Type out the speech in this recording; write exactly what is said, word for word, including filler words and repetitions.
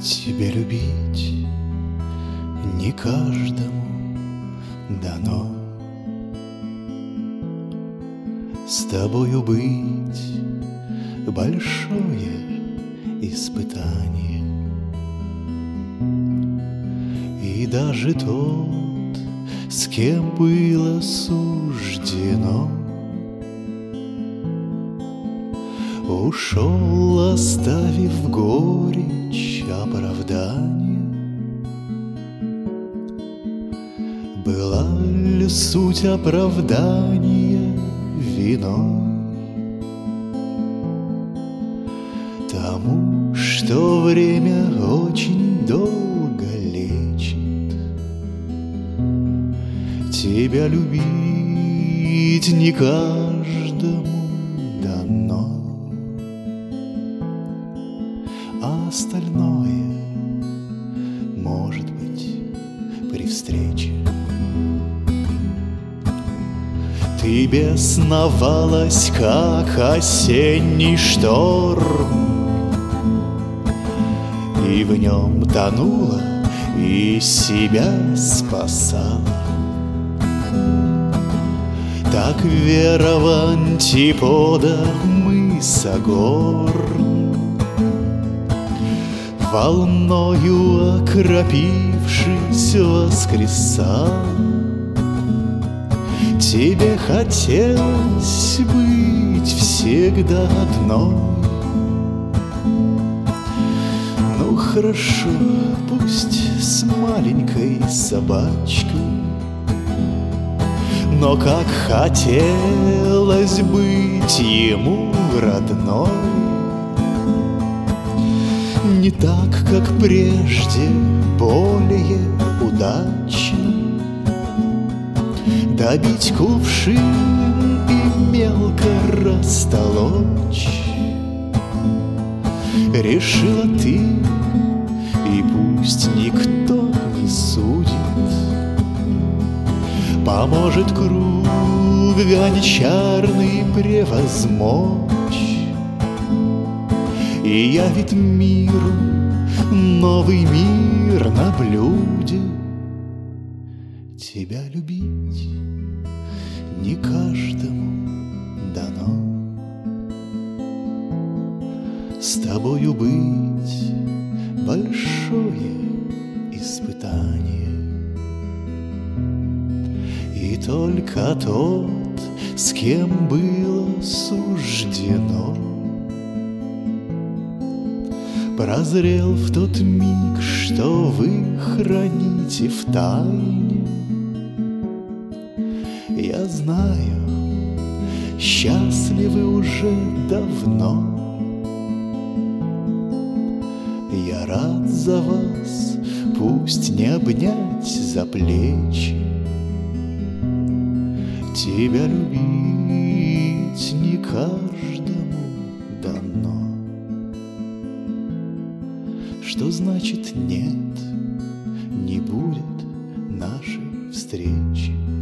Тебя любить не каждому дано. С тобою быть большое испытание. И даже тот, с кем было суждено, ушел, оставив горечь оправдания. Была ли суть оправдания виной тому, что время очень долго лечит? Тебя любить не каждому дано, а остальное может быть при встрече. Ты бесновалась, как осенний шторм, и в нем тонула, и себя спасала. Так вера в антиподах мыса гор, волною окропившись, воскресал. Тебе хотелось быть всегда одной. Ну хорошо, пусть с маленькой собачкой, но как хотелось быть ему родной. Не так, как прежде, более удачно добить кувшин и мелко растолочь. Решила ты, и пусть никто не судит, поможет круг гончарный превозмочь и явит миру новый мир на блюде. Тебя любить не каждому дано, с тобою быть большое испытание. И только тот, с кем было суждено, прозрел в тот миг, что вы храните в тайне. Я знаю, счастливы уже давно. Я рад за вас, пусть не обнять за плечи. Тебя любить не каждому дано. Что значит нет, не будет нашей встречи?